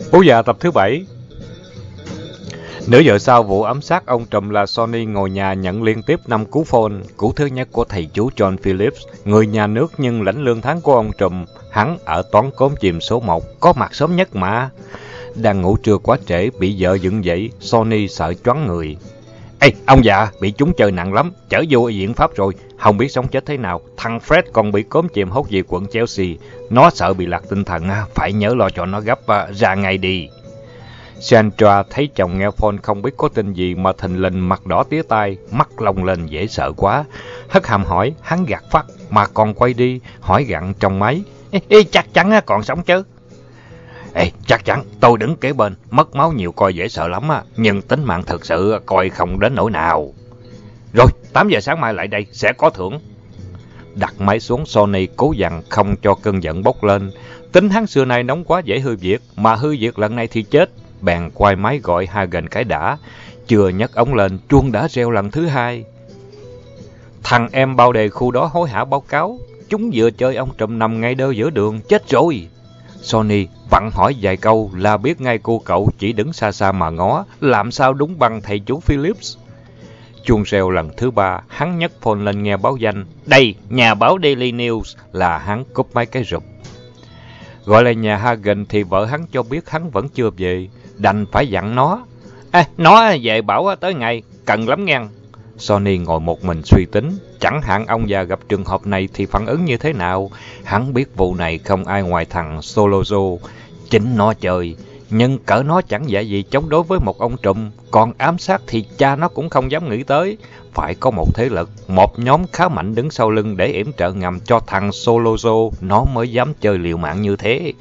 Bố già tập thứ 7. Nửa giờ sau vụ ám sát ông trùm là Sonny ngồi nhà nhận liên tiếp 5 cú phone. Cú thứ nhất của thầy chú John Phillips, người nhà nước nhưng lãnh lương tháng của ông trùm. Hắn ở toán cốm chìm số 1, có mặt sớm nhất mà. Đang ngủ trưa quá trễ, bị vợ dựng dậy, Sonny sợ choáng người. Ê, ông già, bị chúng chơi nặng lắm, chở vô viện pháp rồi, không biết sống chết thế nào. Thằng Fred còn bị cốm chìm hốt về quận Chelsea. Nó sợ bị lạc tinh thần, phải nhớ lo cho nó gấp ra ngay đi. Sandra thấy chồng nghe phone không biết có tin gì mà thình lình mặt đỏ tía tai, mắt lông lên dễ sợ quá. Hất hàm hỏi, hắn gạt phắt mà còn quay đi, hỏi gặn trong máy. Ê, chắc chắn còn sống chứ? Ê, chắc chắn, tôi đứng kế bên, mất máu nhiều coi dễ sợ lắm nhưng tính mạng thực sự coi không đến nỗi nào. Rồi, 8 giờ sáng mai lại đây, sẽ có thưởng. Đặt máy xuống, Sonny cố dằn không cho cơn giận bốc lên. Tính hắn xưa nay nóng quá dễ hư việc, mà hư việc lần này thì chết. Bèn quay máy gọi Hagen cái đã. Chưa nhấc ống lên, chuông đã reo lần thứ 2. Thằng em bao đề khu đó hối hả báo cáo. Chúng vừa chơi ông trùm nằm ngay đơ giữa đường, chết rồi. Sonny vặn hỏi vài câu là biết ngay cô cậu chỉ đứng xa xa mà ngó. Làm sao đúng bằng thầy chú Phillips. Chuông reo lần thứ 3, hắn nhấc phone lên nghe báo danh. Đây, nhà báo Daily News, là hắn cúp máy cái rụp. Gọi lại nhà Hagen thì vợ hắn cho biết hắn vẫn chưa về, đành phải dặn nó. Nó về bảo tới ngày, cần lắm nghe. Sonny ngồi một mình suy tính, chẳng hạn ông già gặp trường hợp này thì phản ứng như thế nào. Hắn biết vụ này không ai ngoài thằng Solozo, chính nó chơi. Nhưng cỡ nó chẳng dễ gì chống đối với một ông trùm, còn ám sát thì cha nó cũng không dám nghĩ tới. Phải có một thế lực, một nhóm khá mạnh đứng sau lưng để yểm trợ ngầm cho thằng Solozo, nó mới dám chơi liều mạng như thế.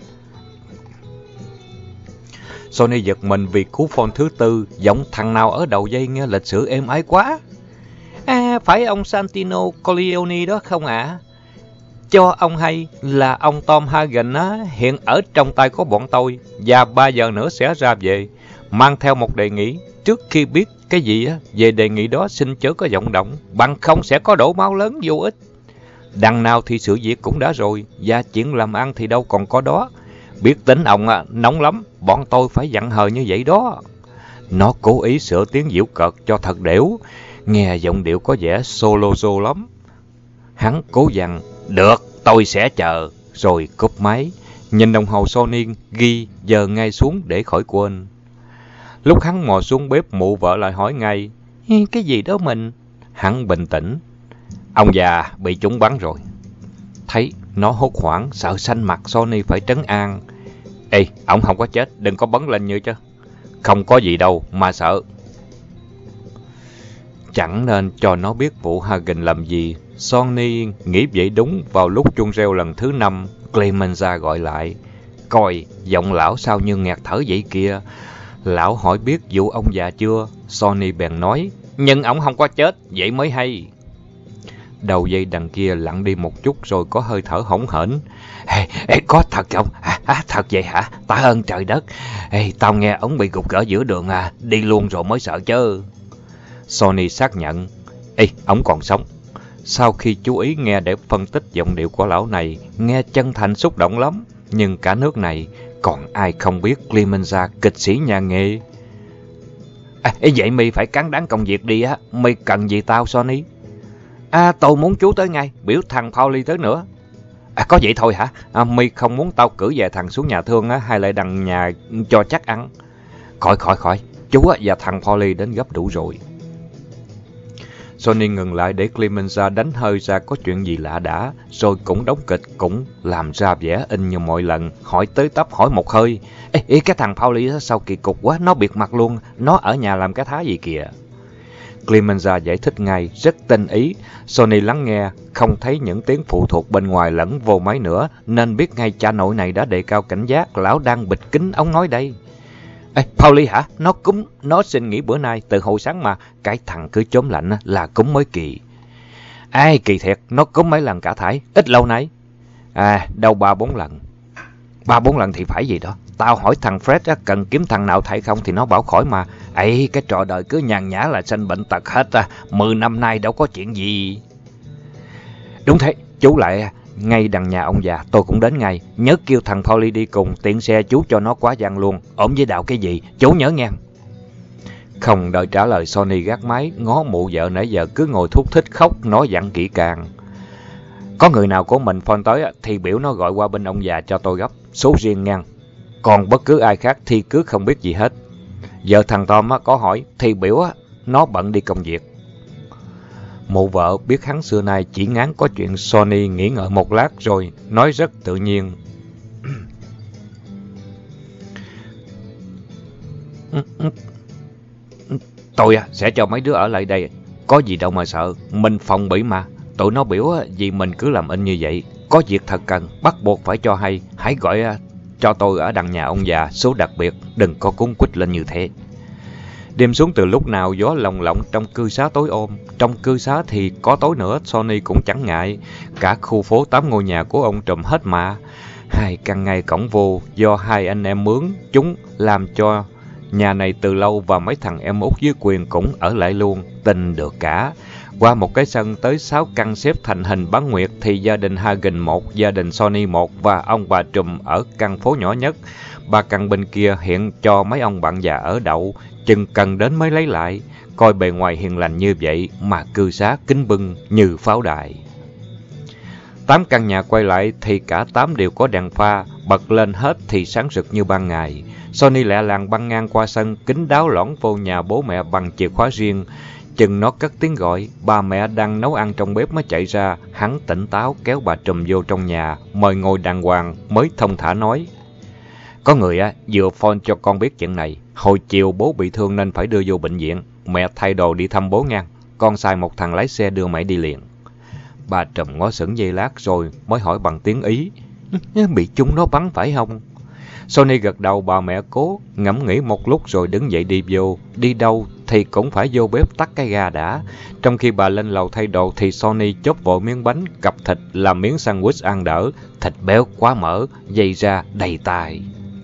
Sonny giật mình vì cú phone thứ 4, giọng thằng nào ở đầu dây nghe lịch sử êm ái quá. Phải ông Santino Corleone đó không ạ? Cho ông hay là ông Tom Hagen hiện ở trong tay của bọn tôi và 3 giờ nữa sẽ ra về, mang theo một đề nghị. Trước khi biết cái gì về đề nghị đó xin chớ có vọng động, bằng không sẽ có đổ máu lớn vô ích. Đằng nào thì sự việc cũng đã rồi, và chuyện làm ăn thì đâu còn có đó. Biết tính ông nóng lắm, bọn tôi phải dặn hờ như vậy đó. Nó cố ý sửa tiếng giễu cợt cho thật đểu, nghe giọng điệu có vẻ Solozo lắm. Hắn cố dặn, được, tôi sẽ chờ, rồi cúp máy. Nhìn đồng hồ Sonny ghi giờ ngay xuống để khỏi quên. Lúc hắn mò xuống bếp, mụ vợ lại hỏi ngay, cái gì đó mình? Hắn bình tĩnh, ông già bị chúng bắn rồi. Thấy nó hốt hoảng, sợ xanh mặt, Sonny phải trấn an. Ê, ông không có chết, đừng có bấn lên như chứ. Không có gì đâu mà sợ. Chẳng nên cho nó biết vụ Hagen làm gì. Sonny nghĩ vậy đúng vào lúc chuông reo lần thứ 5, Clemenza gọi lại. Coi, giọng lão sao như ngạt thở vậy kìa. Lão hỏi biết vụ ông già chưa? Sonny bèn nói, nhưng ông không có chết, vậy mới hay. Đầu dây đằng kia lặng đi một chút rồi có hơi thở hổn hển. Ê, có thật không? Thật vậy hả? Tạ ơn trời đất. Ê, tao nghe ông bị gục gỡ giữa đường đi luôn rồi mới sợ chứ. Sonny xác nhận. Ê, ông còn sống. Sau khi chú ý nghe để phân tích giọng điệu của lão này, nghe chân thành xúc động lắm. Nhưng cả nước này còn ai không biết Clemenza kịch sĩ nhà nghề. Vậy mi phải cán đáng công việc đi mi cần gì tao Sonny? Tôi muốn chú tới ngay, biểu thằng Pauli tới nữa. Có vậy thôi hả? Mi không muốn tao cử về thằng xuống nhà thương hay lại đằng nhà cho chắc ăn? Khỏi, chú và thằng Pauli đến gấp đủ rồi. Sonny ngừng lại để Clemenza đánh hơi ra có chuyện gì lạ đã, rồi cũng đóng kịch, cũng làm ra vẻ in như mọi lần, hỏi tới tấp hỏi một hơi. Ê, cái thằng Pauli sao kỳ cục quá, nó biệt mặt luôn, nó ở nhà làm cái thá gì kìa? Clemenza giải thích ngay, rất tinh ý. Sonny lắng nghe, không thấy những tiếng phụ thuộc bên ngoài lẫn vô máy nữa, nên biết ngay cha nội này đã đề cao cảnh giác, lão đang bịt kín ống nói đây. Ê, Pauli hả? Nó cúm, nó xin nghỉ bữa nay, từ hồi sáng mà, cái thằng cứ chốm lạnh là cúm mới kỳ. Ai kỳ thiệt, nó cúm mấy lần cả thải, ít lâu nay. Đâu 3-4 lần. 3-4 lần thì phải gì đó. Tao hỏi thằng Fred cần kiếm thằng nào thải không thì nó bảo khỏi mà. Ấy, cái trò đời cứ nhàn nhã là sanh bệnh tật hết 10 năm nay đâu có chuyện gì. Đúng thế, chú lại Ngay đằng nhà ông già, tôi cũng đến ngay. Nhớ kêu thằng Polly đi cùng, tiện xe chú cho nó quá giang luôn. Ổn với đạo cái gì, chú nhớ nghe. Không đợi trả lời, Sonny gác máy, ngó mụ vợ nãy giờ cứ ngồi thúc thích khóc, nói dặn kỹ càng. Có người nào của mình phone tới thì biểu nó gọi qua bên ông già cho tôi gấp, số riêng ngang. Còn bất cứ ai khác thì cứ không biết gì hết. Vợ thằng Tom có hỏi thì biểu nó bận đi công việc. Mụ vợ biết hắn xưa nay chỉ ngán có chuyện. Sonny nghĩ ngợi một lát rồi nói rất tự nhiên. Tôi sẽ cho mấy đứa ở lại đây. Có gì đâu mà sợ, mình phòng bị mà. Tụi nó biểu vì mình cứ làm in như vậy. Có việc thật cần, bắt buộc phải cho hay. Hãy gọi cho tôi ở đằng nhà ông già, số đặc biệt, đừng có cuốn quýt lên như thế. Đêm xuống từ lúc nào gió lồng lộng trong cư xá tối ôm. Trong cư xá thì có tối nữa, Sonny cũng chẳng ngại. Cả khu phố 8 ngôi nhà của ông trùm hết mà. 2 căn ngay cổng vô do 2 anh em mướn chúng làm cho nhà này từ lâu, và mấy thằng em út dưới quyền cũng ở lại luôn, tình được cả. Qua một cái sân tới 6 căn xếp thành hình bán nguyệt thì gia đình Hagen 1, gia đình Sonny 1 và ông bà trùm ở căn phố nhỏ nhất. 3 căn bên kia hiện cho mấy ông bạn già ở đậu, chừng cần đến mới lấy lại. Coi bề ngoài hiền lành như vậy mà cư xá kính bưng như pháo đài. 8 căn nhà quay lại thì cả 8 đều có đèn pha, bật lên hết thì sáng rực như ban ngày. Sonny lẹ làng băng ngang qua sân, kín đáo lõn vô nhà bố mẹ bằng chìa khóa riêng. Chừng nó cất tiếng gọi, bà mẹ đang nấu ăn trong bếp mới chạy ra. Hắn tỉnh táo kéo bà trùm vô trong nhà, mời ngồi đàng hoàng, mới thông thả nói. Có người vừa phone cho con biết chuyện này. Hồi chiều bố bị thương nên phải đưa vô bệnh viện. Mẹ thay đồ đi thăm bố nha. Con sai một thằng lái xe đưa mẹ đi liền. Bà trùm ngó sững giây lát rồi mới hỏi bằng tiếng Ý. Bị chúng nó bắn phải không? Sonny gật đầu. Bà mẹ cố ngẫm nghĩ một lúc rồi đứng dậy đi vô. Đi đâu thì cũng phải vô bếp tắt cái ga đã. Trong khi bà lên lầu thay đồ thì Sonny chốt vội miếng bánh cặp thịt làm miếng sandwich ăn đỡ. Thịt béo quá mỡ, dây ra đầy tài.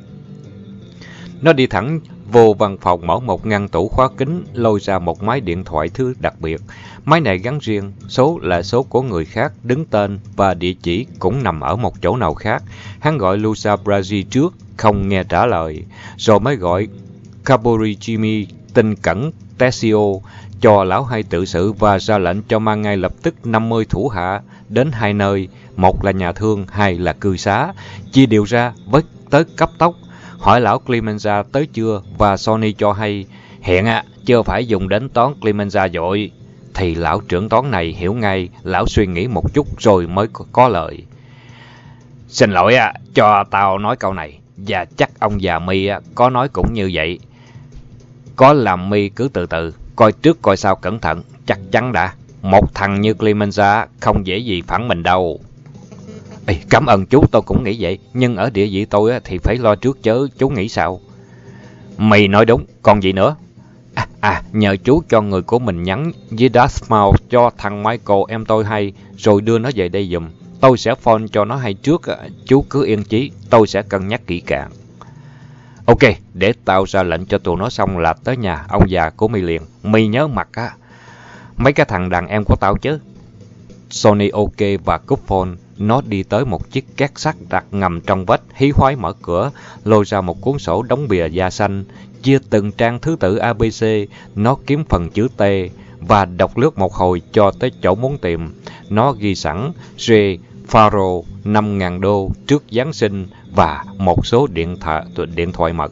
Nó đi thẳng vô văn phòng, mở một ngăn tủ khóa kính, lôi ra một máy điện thoại thứ đặc biệt. Máy này gắn riêng, số là số của người khác, đứng tên và địa chỉ cũng nằm ở một chỗ nào khác. Hắn gọi Lusa Brazil trước, không nghe trả lời, rồi mới gọi Cabori Jimmy tin cẩn Tessio cho lão hai tự sự và ra lệnh cho mang ngay lập tức 50 thủ hạ đến 2 nơi, một là nhà thương, 2 là cư xá, chia điều ra với tới cấp tốc. Hỏi lão Clemenza tới chưa và Sonny cho hay hiện chưa phải dùng đến toán Clemenza dội. Thì lão trưởng toán này hiểu ngay. Lão suy nghĩ một chút rồi mới có lời. Xin lỗi cho tao nói câu này, và chắc ông già Mi có nói cũng như vậy. Có làm Mi cứ từ từ, coi trước coi sau cẩn thận, chắc chắn đã. Một thằng như Clemenza không dễ gì phản mình đâu. Cảm ơn chú, tôi cũng nghĩ vậy, nhưng ở địa vị tôi thì phải lo trước chớ, chú nghĩ sao? Mày nói đúng, còn gì nữa? Nhờ chú cho người của mình nhắn với Dartmouth cho thằng Michael em tôi hay, rồi đưa nó về đây giùm. Tôi sẽ phone cho nó hay trước, chú cứ yên chí, tôi sẽ cân nhắc kỹ càng. Ok, để tao ra lệnh cho tụi nó xong là tới nhà ông già của mi liền. Mi nhớ mặt mấy cái thằng đàn em của tao chứ. Sonny ok và cúp phone. Nó đi tới một chiếc két sắt đặt ngầm trong vách, hí hoái mở cửa, lôi ra một cuốn sổ đóng bìa da xanh, chia từng trang thứ tự ABC. Nó kiếm phần chữ T và đọc lướt một hồi cho tới chỗ muốn tìm. Nó ghi sẵn J. Faro 5.000 đô trước Giáng sinh và một số điện thoại mật.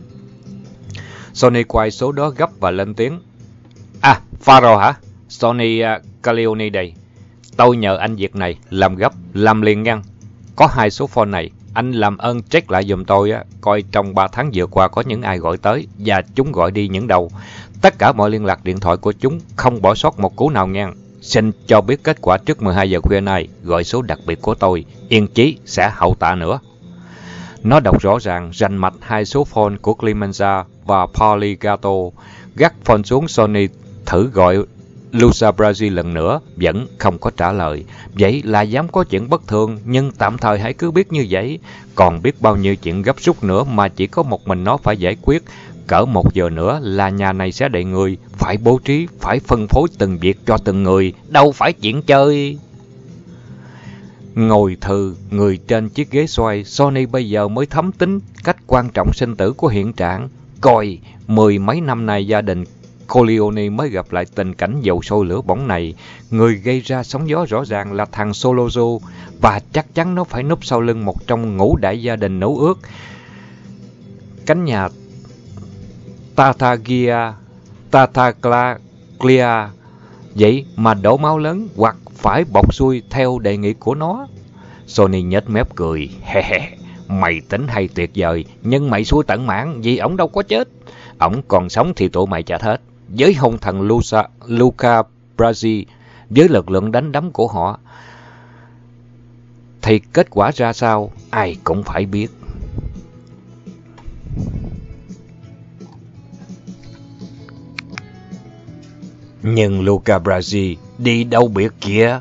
Sonny quay số đó gấp và lên tiếng. Faro hả? Sonny Caleone đây. Tôi nhờ anh việc này, làm gấp, làm liền ngăn. Có 2 số phone này, anh làm ơn check lại giùm tôi coi trong 3 tháng vừa qua có những ai gọi tới và chúng gọi đi những đâu. Tất cả mọi liên lạc điện thoại của chúng, không bỏ sót một cú nào ngang. Xin cho biết kết quả trước 12 giờ khuya nay, gọi số đặc biệt của tôi, yên chí sẽ hậu tạ nữa. Nó đọc rõ ràng, rành mạch 2 số phone của Clemenza và Polly Gato. Gác phone xuống, Sonny thử gọi Lusa Brazil lần nữa, vẫn không có trả lời. Vậy là dám có chuyện bất thường, nhưng tạm thời hãy cứ biết như vậy. Còn biết bao nhiêu chuyện gấp rút nữa mà chỉ có một mình nó phải giải quyết. Cỡ 1 giờ nữa là nhà này sẽ đầy người, phải bố trí, phải phân phối từng việc cho từng người, đâu phải chuyện chơi. Ngồi thừ, người trên chiếc ghế xoay, Sony bây giờ mới thấm tính cách quan trọng sinh tử của hiện trạng. Coi, 10 mấy năm nay gia đình Corleone mới gặp lại tình cảnh dầu sôi lửa bỏng này. Người gây ra sóng gió rõ ràng là thằng Solozzo, và chắc chắn nó phải núp sau lưng một trong ngũ đại gia đình nấu ước. Cánh nhà Tartaglia, vậy mà đổ máu lớn hoặc phải bọc xuôi theo đề nghị của nó. Sony nhếch mép cười. Mày tính hay tuyệt vời, nhưng mày xui tận mạng vì ổng đâu có chết. Ổng còn sống thì tụi mày chết hết. Với hung thần Luca Brasi, với lực lượng đánh đấm của họ, thì kết quả ra sao ai cũng phải biết. Nhưng Luca Brasi đi đâu biệt kìa.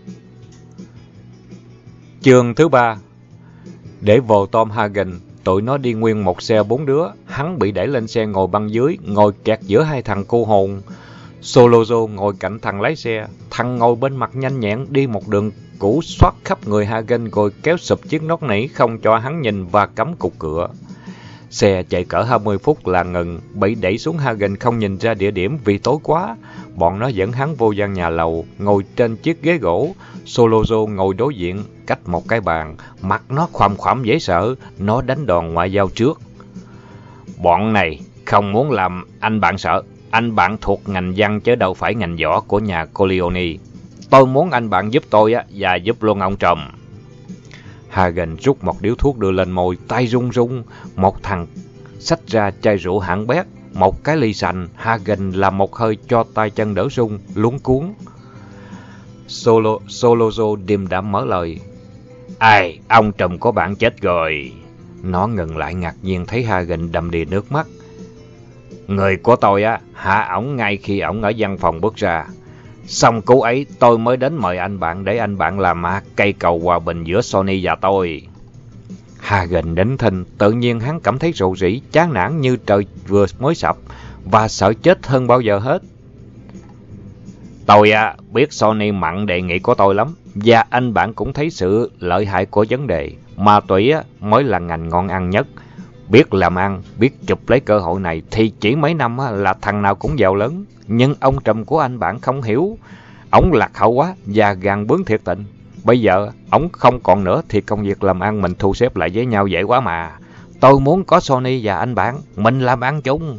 Chương thứ 3. Để vô Tom Hagen, tụi nó đi nguyên một xe 4 đứa. Hắn bị đẩy lên xe ngồi băng dưới, ngồi kẹt giữa hai thằng cô hồn. Solozzo ngồi cạnh thằng lái xe. Thằng ngồi bên mặt nhanh nhẹn đi một đường cũ xoát khắp người Hagen, rồi kéo sụp chiếc nóc nỉ không cho hắn nhìn và cắm cục cửa. Xe chạy cỡ 20 phút là ngừng, bị đẩy xuống. Hagen không nhìn ra địa điểm vì tối quá. Bọn nó dẫn hắn vô gian nhà lầu, ngồi trên chiếc ghế gỗ. Solozzo ngồi đối diện, cách một cái bàn, mặt nó khoằm khoằm dễ sợ. Nó đánh đòn ngoại giao trước. Bọn này không muốn làm anh bạn sợ. Anh bạn thuộc ngành văn chứ đâu phải ngành võ của nhà Corleone. Tôi muốn anh bạn giúp tôi và giúp luôn ông trùm. Hagen rút một điếu thuốc đưa lên môi, tay run run. Một thằng xách ra chai rượu hạng bét, một cái ly sành. Hagen làm một hơi cho tay chân đỡ run, luống cuống. Solozzo điềm đạm mở lời. Ai, ông trùm của bạn chết rồi. Nó ngừng lại ngạc nhiên thấy Hagen đầm đìa nước mắt. Người của tôi hạ ổng ngay khi ổng ở văn phòng bước ra. Xong cú ấy tôi mới đến mời anh bạn để anh bạn làm cây cầu hòa bình giữa Sony và tôi. Hagen đến thinh, tự nhiên hắn cảm thấy rầu rĩ, chán nản như trời vừa mới sập và sợ chết hơn bao giờ hết. Tôi biết Sony mặn đề nghị của tôi lắm, và anh bạn cũng thấy sự lợi hại của vấn đề. Ma túy mới là ngành ngon ăn nhất. Biết làm ăn, biết chụp lấy cơ hội này thì chỉ mấy năm là thằng nào cũng giàu lớn. Nhưng ông trùm của anh bạn không hiểu. Ổng lạc hậu quá và gàn bướng thiệt tình. Bây giờ ổng không còn nữa thì công việc làm ăn mình thu xếp lại với nhau dễ quá mà. Tôi muốn có Sony và anh bạn, mình làm ăn chung.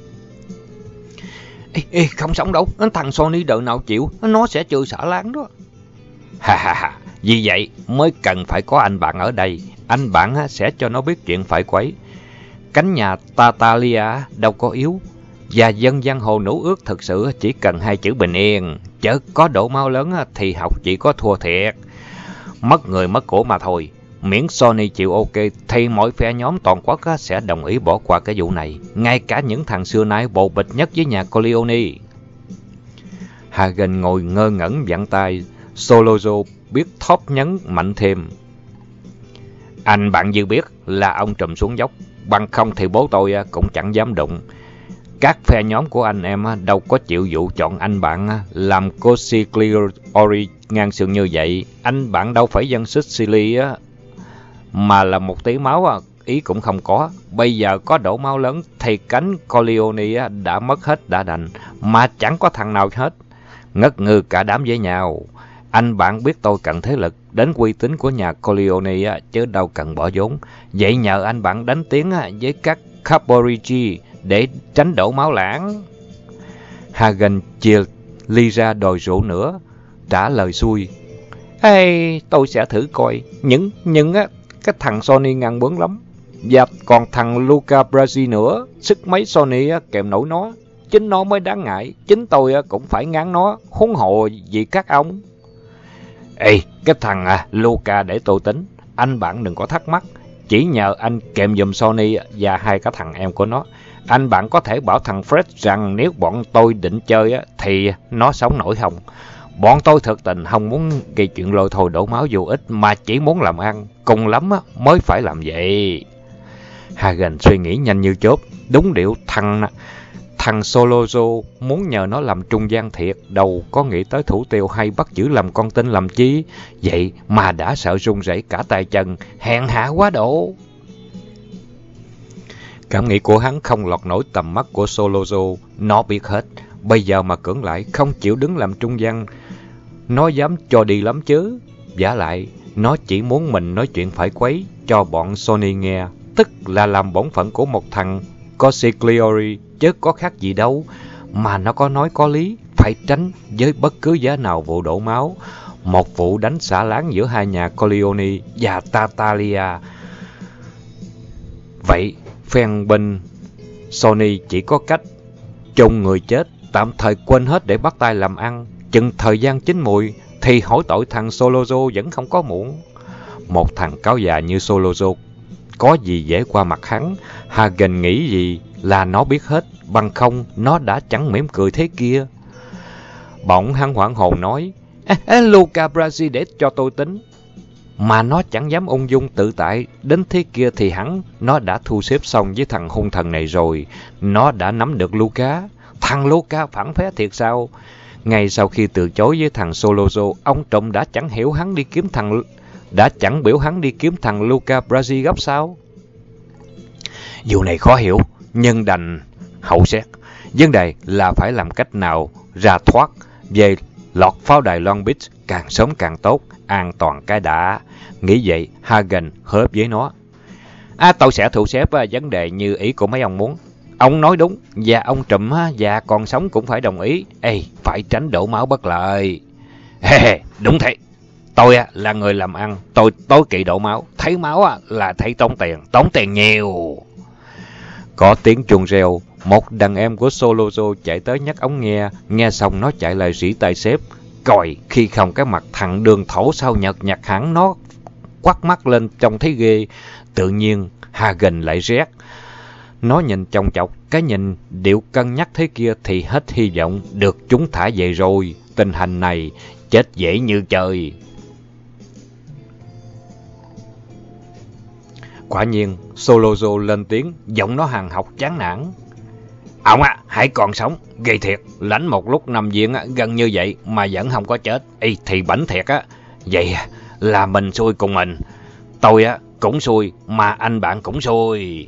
Ê, không sống đâu, thằng Sony đợi nào chịu, nó sẽ trừ xả láng đó. Vì vậy mới cần phải có anh bạn ở đây. Anh bạn sẽ cho nó biết chuyện phải quấy. Cánh nhà Tartaglia đâu có yếu. Và dân giang hồ nấu ước thực sự chỉ cần 2 chữ bình yên. Chớ có đổ máu lớn thì học chỉ có thua thiệt. Mất người mất của mà thôi. Miễn Sony chịu ok thì mỗi phe nhóm toàn quốc sẽ đồng ý bỏ qua cái vụ này. Ngay cả những thằng xưa nay bồ bịch nhất với nhà Corleone. Hagen ngồi ngơ ngẩn vặn tay. Solozzo biết thóp nhấn mạnh thêm. Anh bạn dư biết là ông trùm xuống dốc. Bằng không thì bố tôi cũng chẳng dám đụng. Các phe nhóm của anh em đâu có chịu vụ chọn anh bạn làm consigliere ngang sườn như vậy. Anh bạn đâu phải dân Sicily mà là một tí máu ý cũng không có. Bây giờ có đổ máu lớn thì cánh Corleone đã mất hết đã đành, mà chẳng có thằng nào hết. Ngất ngư cả đám với nhau. Anh bạn biết tôi cần thế lực, đến uy tín của nhà Corleone chứ đâu cần bỏ vốn. Vậy nhờ anh bạn đánh tiếng với các Caporigi để tránh đổ máu lãng. Hagen chia ly ra đòi rượu nữa, trả lời xuôi. Ê, tôi sẽ thử coi. Nhưng cái thằng Sony ngăn bướng lắm. Và còn thằng Luca Brasi nữa, sức mấy Sony kèm nổi nó. Chính nó mới đáng ngại, chính tôi cũng phải ngán nó, huống hồ gì các ông. Ê, cái thằng Luca để tôi tính. Anh bạn đừng có thắc mắc. Chỉ nhờ anh kèm giùm Sony và 2 cái thằng em của nó. Anh bạn có thể bảo thằng Fred rằng nếu bọn tôi định chơi thì nó sống nổi không. Bọn tôi thực tình không muốn gây chuyện lôi thôi đổ máu vô ích, mà chỉ muốn làm ăn. Cùng lắm mới phải làm vậy. Hagen suy nghĩ nhanh như chớp. Đúng điệu, Thằng Solozo muốn nhờ nó làm trung gian thiệt, đâu có nghĩ tới thủ tiêu hay bắt giữ làm con tin làm chi. Vậy mà đã sợ run rẩy cả tay chân, hèn hạ quá độ. Cảm nghĩ của hắn không lọt nổi tầm mắt của Solozo, nó biết hết. Bây giờ mà cưỡng lại, không chịu đứng làm trung gian, nó dám cho đi lắm chứ. Vả lại, nó chỉ muốn mình nói chuyện phải quấy cho bọn Sony nghe, tức là làm bổn phận của một thằng Consigliere, chứ có khác gì đâu. Mà nó có nói có lý, phải tránh với bất cứ giá nào vụ đổ máu. Một vụ đánh xả láng giữa hai nhà Corleone và Tartaglia. Vậy, phen bên Sony chỉ có cách chôn người chết, tạm thời quên hết để bắt tay làm ăn. Chừng thời gian chín mùi thì hỏi tội thằng Solozo vẫn không có muộn. Một thằng cáo già như Solozo có gì dễ qua mặt hắn. Hagen nghĩ gì là nó biết hết, bằng không nó đã chẳng mỉm cười thế kia. Bỗng hắn hoảng hồn nói, Luca Brasi để cho tôi tính. Mà nó chẳng dám ung dung tự tại, đến thế kia thì hẳn nó đã thu xếp xong với thằng hung thần này rồi. Nó đã nắm được Luca. Thằng Luca phản phé thiệt sao? Ngay sau khi từ chối với thằng Solozo, ông trộm đã chẳng biểu hắn đi kiếm thằng Luca Brasi gấp sao? Vụ này khó hiểu, nhưng đành hậu xét. Vấn đề là phải làm cách nào ra thoát về lọt pháo đài Long Beach, càng sớm càng tốt, an toàn cái đã. Nghĩ vậy, Hagen hớp với nó. Tôi sẽ thu xếp vấn đề như ý của mấy ông muốn. Ông nói đúng, và ông trùm và còn sống cũng phải đồng ý. Phải tránh đổ máu bất lợi. Đúng thế. Tôi là người làm ăn, tôi tối kỵ đổ máu. Thấy máu là thấy tốn tiền nhiều. Có tiếng chuông reo, một đàn em của Solozo chạy tới nhắc ống nghe xong nó chạy lại rỉ tay sếp. Còi, khi không cái mặt thằng đường thổ sao nhợt nhạt hẳn, nó quắt mắt lên trông thấy ghê. Tự nhiên Hagen lại rét. Nó nhìn chòng chọc, cái nhìn điệu cân nhắc thế kia thì hết hy vọng được chúng thả về rồi. Tình hình này chết dễ như trời. Quả nhiên, Solozo lên tiếng, giọng nó hàn học chán nản. Ông hãy còn sống, ghê thiệt, lãnh một lúc nằm viện gần như vậy mà vẫn không có chết. Thì bảnh thiệt á. Vậy là mình xui cùng mình. Tôi cũng xui, mà anh bạn cũng xui.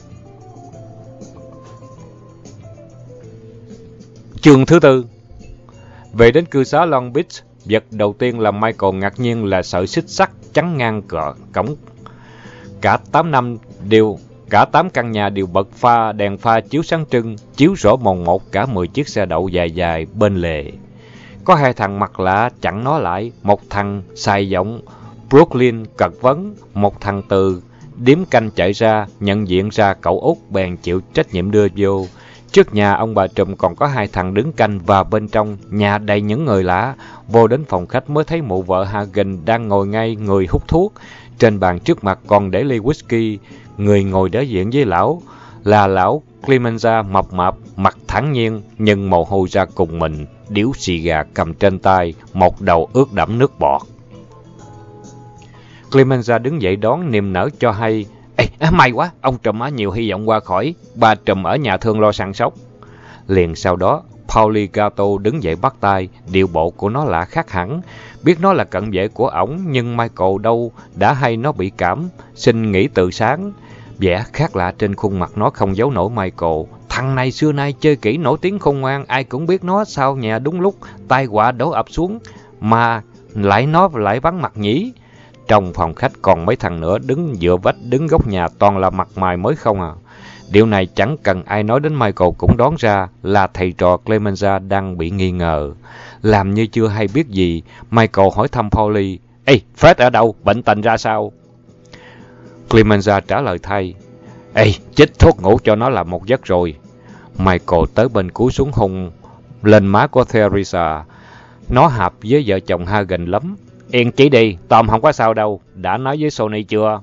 Chương thứ tư. Về đến cư xá Long Beach, vật đầu tiên làm Michael ngạc nhiên là sợi xích sắt chắn ngang cổng. Cả 8 căn nhà đều bật đèn pha chiếu sáng trưng, chiếu rõ mồn một cả 10 chiếc xe đậu dài dài bên lề. Có 2 thằng mặt lạ chặn nó lại, một thằng xài giọng Brooklyn cật vấn, một thằng từ điếm canh chạy ra, nhận diện ra cậu út bèn chịu trách nhiệm đưa vô. Trước nhà ông bà trùm còn có 2 thằng đứng canh và bên trong nhà đầy những người lạ. Vô đến phòng khách mới thấy mụ vợ Hagen đang ngồi ngay người hút thuốc. Trên bàn trước mặt còn để ly whisky. Người ngồi đối diện với lão là lão Clemenza mập mạp, mặt thản nhiên nhưng mồ hôi ra cùng mình, điếu xì gà cầm trên tay, một đầu ướt đẫm nước bọt. Clemenza đứng dậy đón niềm nở cho hay. May quá, ông trùm nhiều hy vọng qua khỏi, bà trùm ở nhà thương lo săn sóc. Liền sau đó, Pauli Gato đứng dậy bắt tay, điệu bộ của nó lạ khác hẳn. Biết nó là cận vệ của ổng, nhưng Michael đâu đã hay nó bị cảm, xin nghỉ từ sáng. Vẻ khác lạ trên khuôn mặt nó không giấu nổi Michael. Thằng này xưa nay chơi kỹ nổi tiếng khôn ngoan, ai cũng biết nó sao nhà đúng lúc tai họa đổ ập xuống, mà nó lại vắng mặt nhỉ. Trong phòng khách còn mấy thằng nữa đứng dựa vách, đứng góc nhà toàn là mặt mày mới không à. Điều này chẳng cần ai nói đến Michael cũng đoán ra là thầy trò Clemenza đang bị nghi ngờ. Làm như chưa hay biết gì, Michael hỏi thăm Pauli. Fred ở đâu? Bệnh tình ra sao? Clemenza trả lời thay. Chích thuốc ngủ cho nó là một giấc rồi. Michael tới bên cúi xuống hôn lên má của Theresa. Nó hợp với vợ chồng Hagen lắm. Yên chỉ đi, Tom không có sao đâu. Đã nói với Sony chưa?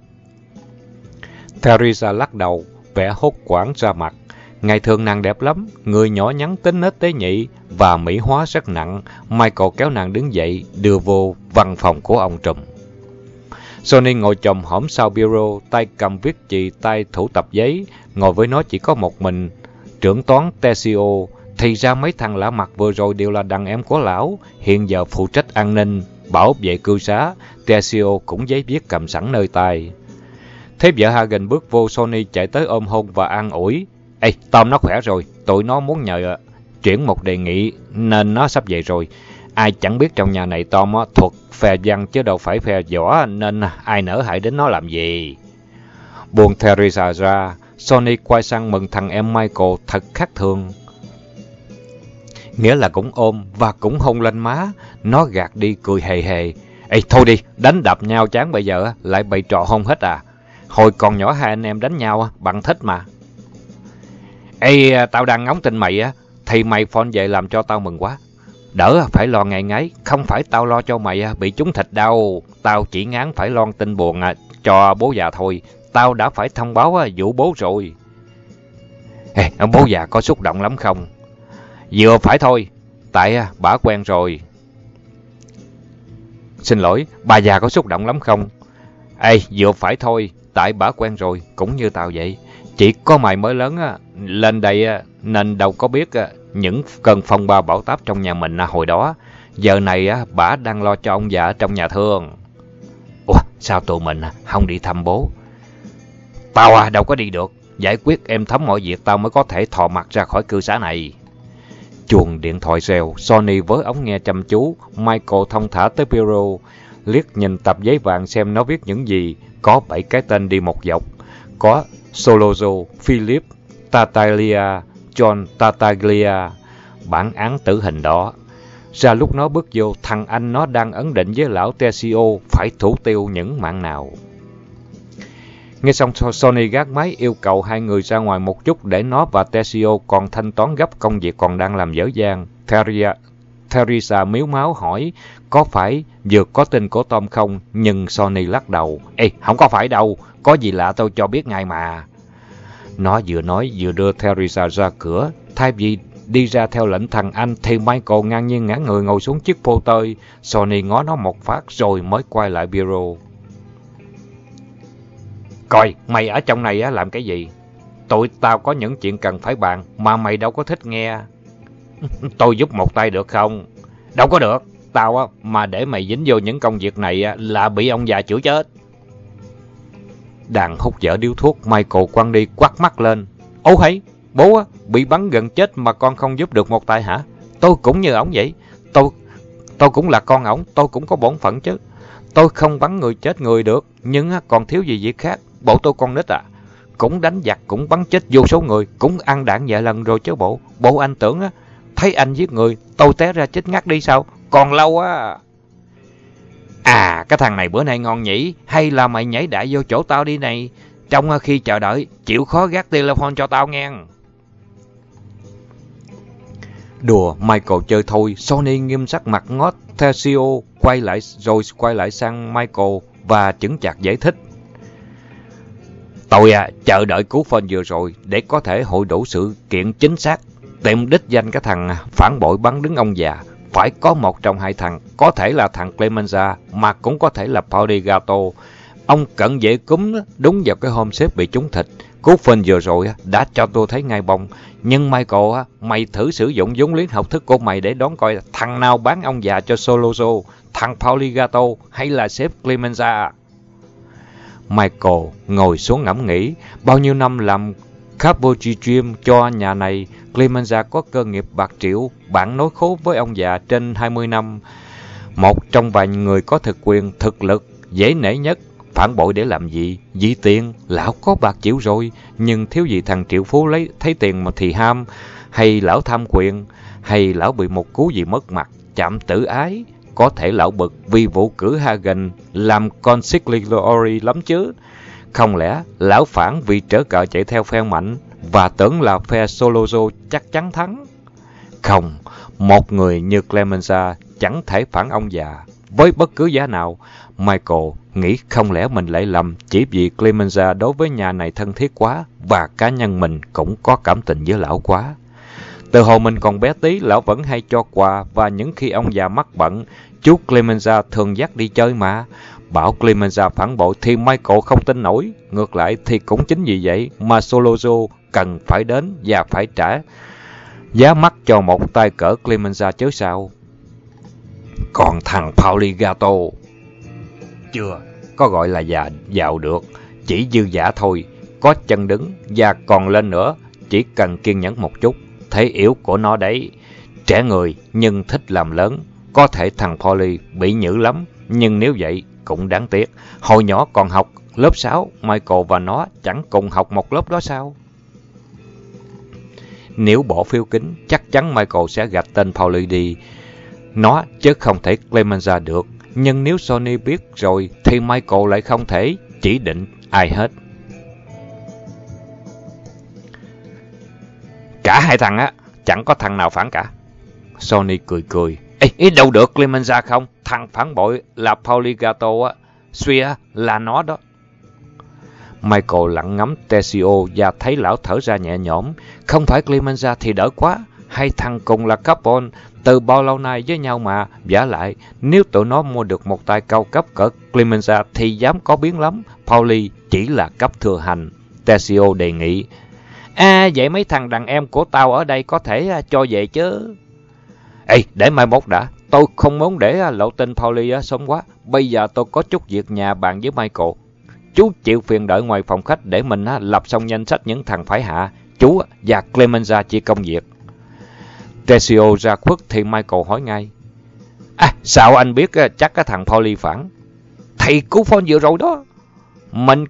Theresa lắc đầu, vẻ hốt hoảng ra mặt. Ngày thường nàng đẹp lắm, người nhỏ nhắn tính nết tế nhị và mỹ hóa rất nặng. Michael kéo nàng đứng dậy, đưa vô văn phòng của ông trùm. Sony ngồi chồm hổm sau bureau, tay cầm viết chì, tay thủ tập giấy. Ngồi với nó chỉ có một mình trưởng toán Tessio. Thì ra mấy thằng lạ mặt vừa rồi đều là đàn em của lão, hiện giờ phụ trách an ninh, bảo vệ cư xá. Tessio cũng giấy viết cầm sẵn nơi tay. Thế vợ Hagen bước vô, Sonny chạy tới ôm hôn và an ủi. Ê, Tom nó khỏe rồi, tụi nó muốn nhờ chuyển một đề nghị nên nó sắp về rồi. Ai chẳng biết trong nhà này Tom thuộc phe văn chứ đâu phải phe võ, nên ai nỡ hại đến nó làm gì. Buông Teresa ra, Sonny quay sang mừng thằng em Michael thật khác thường. Nghĩa là cũng ôm và cũng hôn lên má. Nó gạt đi cười hề hề. Ê, thôi đi, đánh đập nhau chán bây giờ lại bày trò hôn hết à. Hồi còn nhỏ hai anh em đánh nhau bằng thích mà. Ê, tao đang ngóng tin mày thì mày phone về làm cho tao mừng quá. Đỡ phải lo ngày ngáy, không phải tao lo cho mày bị trúng thịt đâu. Tao chỉ ngán phải lo tin buồn cho bố già thôi. Tao đã phải thông báo vụ bố rồi. Ê, bố già có xúc động lắm không? Vừa phải thôi, tại bà quen rồi. Xin lỗi, bà già có xúc động lắm không? Ê, vừa phải thôi, tại bà quen rồi, cũng như tao vậy. Chỉ có mày mới lớn lên đây nên đâu có biết những cơn phong ba bão táp trong nhà mình hồi đó. Giờ này bà đang lo cho ông già trong nhà thương. Ủa, sao tụi mình không đi thăm bố? Tao đâu có đi được. Giải quyết êm thấm mọi việc tao mới có thể thò mặt ra khỏi cư xá này. Chuông điện thoại reo, Sonny với ống nghe chăm chú. Michael thong thả tới bureau, liếc nhìn tập giấy vàng xem nó viết những gì. Có 7 cái tên đi một dọc. Có Solozo, Philip, Tartaglia, John Tartaglia. Bản án tử hình đó. Ra lúc nó bước vô, thằng anh nó đang ấn định với lão Tessio phải thủ tiêu những mạng nào. Nghe xong, Sonny gác máy yêu cầu hai người ra ngoài một chút để nó và Tessio còn thanh toán gấp công việc còn đang làm dở dang. Teresa miếu máu hỏi có phải vừa có tin của Tom không, nhưng Sonny lắc đầu. Ê, không có phải đâu, có gì lạ tôi cho biết ngay mà. Nó vừa nói vừa đưa Teresa ra cửa. Thay vì đi ra theo lệnh thằng anh thì Michael ngang nhiên ngã người ngồi xuống chiếc phô tơi. Sonny ngó nó một phát rồi mới quay lại bureau. Coi, mày ở trong này làm cái gì? Tụi tao có những chuyện cần phải bàn mà mày đâu có thích nghe. Tôi giúp một tay được không? Đâu có được. Tao mà để mày dính vô những công việc này là bị ông già chửi chết. Đang hút dở điếu thuốc, Michael quăng đi quắt mắt lên. Ô hay, bố bị bắn gần chết mà con không giúp được một tay hả? Tôi cũng như ổng vậy. Tôi cũng là con ổng, tôi cũng có bổn phận chứ. Tôi không bắn người chết người được, nhưng còn thiếu gì việc khác. Bộ tôi con nít cũng đánh giặc, cũng bắn chết vô số người, cũng ăn đạn vài lần rồi chứ bộ. Bộ anh tưởng thấy anh giết người, tôi té ra chết ngắt đi sao? Còn lâu á. À, cái thằng này bữa nay ngon nhỉ? Hay là mày nhảy đại vô chỗ tao đi này? Trong khi chờ đợi, chịu khó gác telephone cho tao nghe. Đùa, Michael chơi thôi. Sonny nghiêm sắc mặt ngó Tessio, quay lại sang Michael và chững chạc giải thích. Tôi chờ đợi cú phone vừa rồi để có thể hội đủ sự kiện chính xác, tìm đích danh cái thằng phản bội bắn đứng ông già. Phải có một trong hai thằng, có thể là thằng Clemenza mà cũng có thể là Pauligato. Ông cận vệ cúm đúng vào cái hôm sếp bị trúng thịt. Cú phone vừa rồi đã cho tôi thấy ngay bông. Nhưng Michael, mày thử sử dụng vốn liếng học thức của mày để đoán coi thằng nào bán ông già cho Solozo, thằng Pauligato hay là sếp Clemenza. Michael ngồi xuống ngẫm nghĩ. Bao nhiêu năm làm Capochitrim cho nhà này, Clemenza có cơ nghiệp bạc triệu, bạn nối khố với ông già trên 20 năm. Một trong vài người có thực quyền, thực lực, dễ nể nhất. Phản bội để làm gì? Vì tiền, lão có bạc chịu rồi, nhưng thiếu gì thằng triệu phú lấy thấy tiền mà thì ham, hay lão tham quyền, hay lão bị một cú gì mất mặt, chạm tử ái. Có thể lão bực vì vụ cử Hagen làm consigliere lắm chứ. Không lẽ lão phản vì trở cờ chạy theo phe mạnh và tưởng là phe Solozo chắc chắn thắng? Không, một người như Clemenza chẳng thể phản ông già với bất cứ giá nào. Michael nghĩ không lẽ mình lại lầm chỉ vì Clemenza đối với nhà này thân thiết quá và cá nhân mình cũng có cảm tình với lão quá. Từ hồi mình còn bé tí, lão vẫn hay cho quà và những khi ông già mắc bận, chú Clemenza thường dắt đi chơi mà. Bảo Clemenza phản bội thì Michael không tin nổi. Ngược lại thì cũng chính vì vậy mà Solozo cần phải đến và phải trả giá mắc cho một tay cỡ Clemenza chứ sao. Còn thằng Pauligato chưa có gọi là giàu được, chỉ dư dả thôi, có chân đứng và còn lên nữa, chỉ cần kiên nhẫn một chút. Thế yếu của nó đấy, trẻ người nhưng thích làm lớn. Có thể thằng Pauli bị nhử lắm, nhưng nếu vậy cũng đáng tiếc. Hồi nhỏ còn học lớp 6, Michael và nó chẳng cùng học một lớp đó sao? Nếu bỏ phiếu kín, chắc chắn Michael sẽ gạch tên Pauli đi. Nó chứ không thể Clemenza được. Nhưng nếu Sonny biết rồi thì Michael lại không thể chỉ định ai hết. Cả hai thằng á, chẳng có thằng nào phản cả. Sonny cười cười. Ê, đâu được Clemenza không? Thằng phản bội là Pauligato á. Suy là nó đó. Michael lặng ngắm Tessio và thấy lão thở ra nhẹ nhõm. Không phải Clemenza thì đỡ quá. Hai thằng cùng là couple từ bao lâu nay với nhau mà. Vả lại, nếu tụi nó mua được một tay cao cấp cỡ Clemenza thì dám có biến lắm. Pauli chỉ là cấp thừa hành. Tessio đề nghị. Vậy mấy thằng đàn em của tao ở đây có thể cho về chứ. Ê, để mai mốt đã. Tôi không muốn để lộ tin Pauli sớm quá. Bây giờ tôi có chút việc nhà bàn với Michael. Chú chịu phiền đợi ngoài phòng khách để mình lập xong danh sách những thằng phải hạ. Chú và Clemenza chỉ công việc. Tessio ra khuất thì Michael hỏi ngay. Sao anh biết chắc cái thằng Pauli phản? Thì cú phone vừa rồi đó. Mình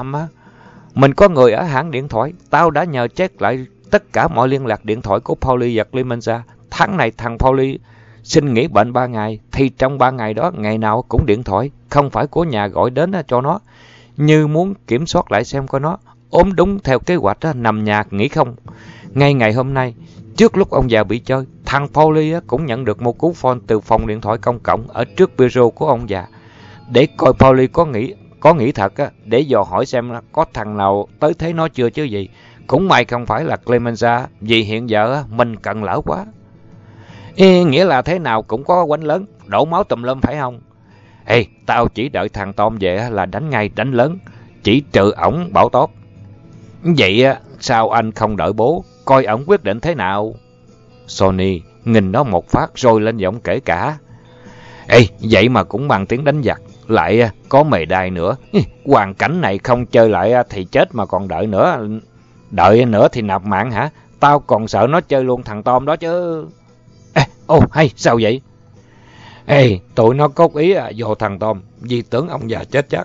có người ở hãng điện thoại. Tao đã nhờ check lại tất cả mọi liên lạc điện thoại của Pauli và Clemenza. Tháng này thằng Pauli xin nghỉ bệnh 3 ngày. Thì trong 3 ngày đó, ngày nào cũng điện thoại. Không phải của nhà gọi đến cho nó. Như muốn kiểm soát lại xem coi nó ốm đúng theo kế hoạch nằm nhà nghỉ không. Ngay ngày hôm nay, trước lúc ông già bị chơi, thằng Pauli cũng nhận được một cú phone từ phòng điện thoại công cộng ở trước bureau của ông già. Để coi Pauli có nghĩ thật để dò hỏi xem có thằng nào tới thấy nó chưa chứ gì. Cũng may không phải là Clemenza, vì hiện giờ mình cần lỡ quá. Nghĩa là thế nào cũng có quánh lớn, đổ máu tùm lum phải không? Tao chỉ đợi thằng Tom về là đánh ngay đánh lớn, chỉ trừ ổng bảo tốt. Vậy sao anh không đợi bố, coi ổng quyết định thế nào? Sonny nhìn nó một phát rồi lên giọng kể cả. Vậy mà cũng bằng tiếng đánh giặc, lại có mề đai nữa. Hoàn cảnh này không chơi lại thì chết mà còn đợi nữa. Đợi nữa thì nạp mạng hả? Tao còn sợ nó chơi luôn thằng Tom đó chứ. Hay sao vậy? Tụi nó cốt ý vô thằng Tom vì tưởng ông già chết chắc.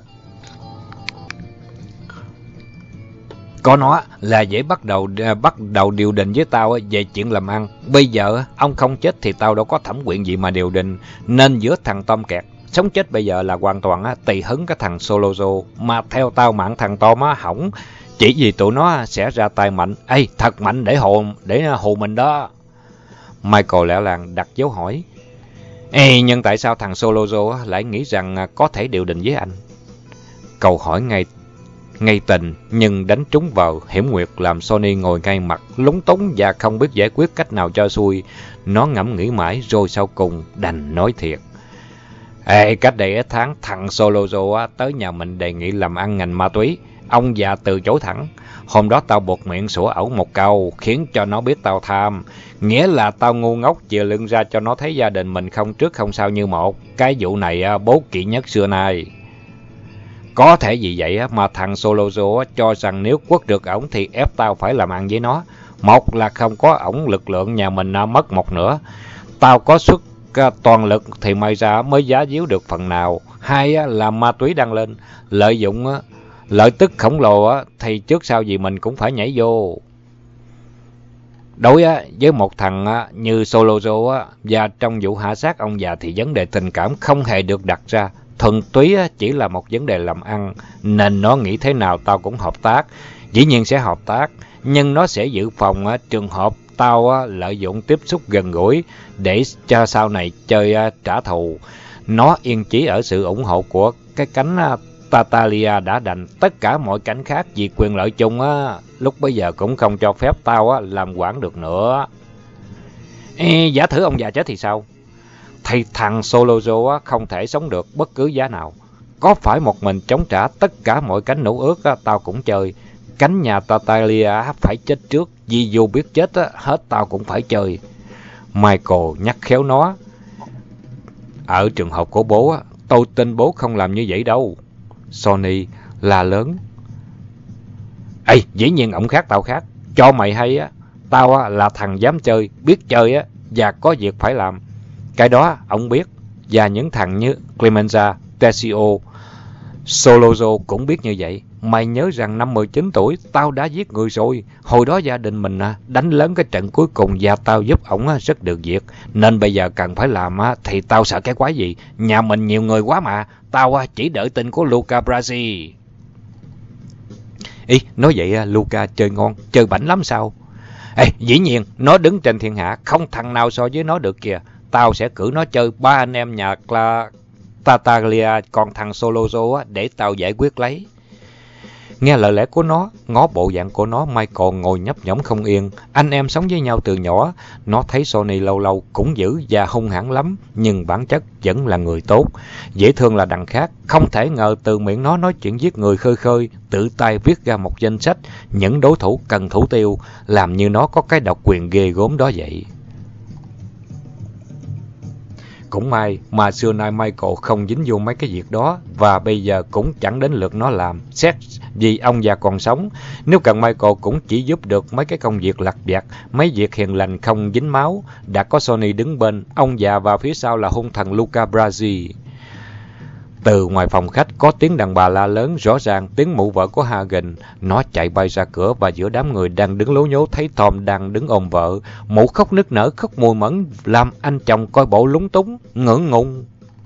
Có nó là dễ bắt đầu điều đình với tao về chuyện làm ăn. Bây giờ ông không chết thì tao đâu có thẩm quyền gì mà điều đình. Nên giữa thằng Tom kẹt, sống chết bây giờ là hoàn toàn tùy hứng cái thằng Solozo. Mà theo tao mạng thằng Tom hỏng chỉ vì tụi nó sẽ ra tay mạnh. Thật mạnh để hù mình đó. Michael lẹ làng đặt dấu hỏi. Nhưng tại sao thằng Solozo lại nghĩ rằng có thể điều đình với anh? Câu hỏi ngay tình nhưng đánh trúng vào hiểm nguyệt làm Sonny ngồi ngay mặt lúng túng và không biết giải quyết cách nào cho xuôi. Nó ngẫm nghĩ mãi rồi sau cùng đành nói thiệt. Cách đây ít tháng thằng Solozo tới nhà mình đề nghị làm ăn ngành ma túy. Ông già từ chối thẳng. Hôm đó tao buộc miệng sủa ẩu một câu khiến cho nó biết tao tham. Nghĩa là tao ngu ngốc chìa lưng ra cho nó thấy gia đình mình không trước không sau như một. Cái vụ này bố kỵ nhất xưa nay. Có thể vì vậy mà thằng Solozo cho rằng nếu quất được ổng thì ép tao phải làm ăn với nó. Một là không có ổng lực lượng nhà mình mất một nửa. Tao có xuất toàn lực thì may ra mới giá díu được phần nào. Hai là ma túy đang lên, lợi tức khổng lồ thì trước sau gì mình cũng phải nhảy vô. Đối với một thằng như Solozo và trong vụ hạ sát ông già thì vấn đề tình cảm không hề được đặt ra. Thuần túy chỉ là một vấn đề làm ăn, nên nó nghĩ thế nào tao cũng hợp tác. Dĩ nhiên sẽ hợp tác, nhưng nó sẽ dự phòng trường hợp tao lợi dụng tiếp xúc gần gũi để cho sau này chơi trả thù. Nó yên chí ở sự ủng hộ của cái cánh Tatalia đã đành tất cả mọi cánh khác vì quyền lợi chung lúc bấy giờ cũng không cho phép tao làm quản được nữa. Giả thử ông già chết thì sao? Thì thằng Solozo không thể sống được bất cứ giá nào. Có phải một mình chống trả tất cả mọi cánh nũ ước tao cũng chơi. cánh nhà Tartaglia phải chết trước, vì dù biết chết á, hết tao cũng phải chơi. Michael nhắc khéo nó. Ở trường học của bố á, tôi tin bố không làm như vậy đâu. Sonny la lớn. Ê, dĩ nhiên ổng khác tao khác. Cho mày hay á, tao á là thằng dám chơi, biết chơi á, và có việc phải làm. Cái đó ổng biết, và những thằng như Clemenza, Tessio, Solozo cũng biết như vậy. Mày nhớ rằng năm 19 tuổi, tao đã giết người rồi. Hồi đó gia đình mình đánh lớn cái trận cuối cùng và tao giúp ổng rất được việc. Nên bây giờ cần phải làm thì tao sợ cái quái gì. Nhà mình nhiều người quá mà. Tao chỉ đợi tin của Luca Brasi. Ý, nói vậy Luca chơi ngon, chơi bảnh lắm sao? Ê, dĩ nhiên, nó đứng trên thiên hạ, không thằng nào so với nó được kìa. Tao sẽ cử nó chơi 3 anh em nhà Tartaglia, còn thằng Solozo để tao giải quyết lấy. Nghe lời lẽ của nó, ngó bộ dạng của nó, Michael ngồi nhấp nhổm không yên. Anh em sống với nhau từ nhỏ, nó thấy Sonny lâu lâu cũng dữ và hung hãn lắm, nhưng bản chất vẫn là người tốt. Dễ thương là đằng khác, không thể ngờ từ miệng nó nói chuyện giết người khơi khơi, tự tay viết ra một danh sách, những đối thủ cần thủ tiêu, làm như nó có cái độc quyền ghê gớm đó vậy. Cũng may mà xưa nay Michael không dính vô mấy cái việc đó, và bây giờ cũng chẳng đến lượt nó làm, xét vì ông già còn sống. Nếu cần Michael cũng chỉ giúp được mấy cái công việc lặt vặt, mấy việc hiền lành không dính máu. Đã có Sonny đứng bên, ông già và phía sau là hung thần Luca Brasi. Từ ngoài phòng khách có tiếng đàn bà la lớn, rõ ràng tiếng mụ vợ của Hagen. Nó chạy bay ra cửa và giữa đám người đang đứng lố nhố thấy Tom đang đứng ôm vợ. Mụ khóc nức nở, khóc mùi mẫn, làm anh chồng coi bộ lúng túng, ngượng ngùng.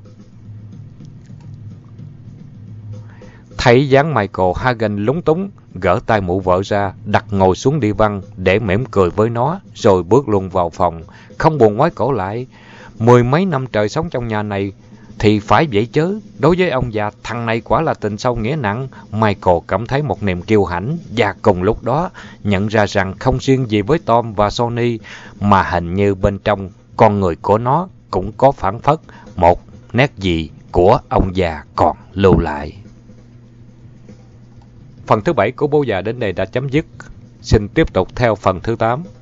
Thấy dáng Michael, Hagen lúng túng, gỡ tay mụ vợ ra, đặt ngồi xuống đi văn để mỉm cười với nó, rồi bước luôn vào phòng, không buồn ngoái cổ lại. 10 mấy năm trời sống trong nhà này, thì phải vậy chứ. Đối với ông già, thằng này quả là tình sâu nghĩa nặng. Michael cảm thấy một niềm kiêu hãnh, và cùng lúc đó nhận ra rằng không riêng gì với Tom và Sonny, mà hình như bên trong con người của nó cũng có phảng phất một nét gì của ông già còn lưu lại. Phần thứ 7 của Bố Già đến đây đã chấm dứt. Xin tiếp tục theo phần thứ 8.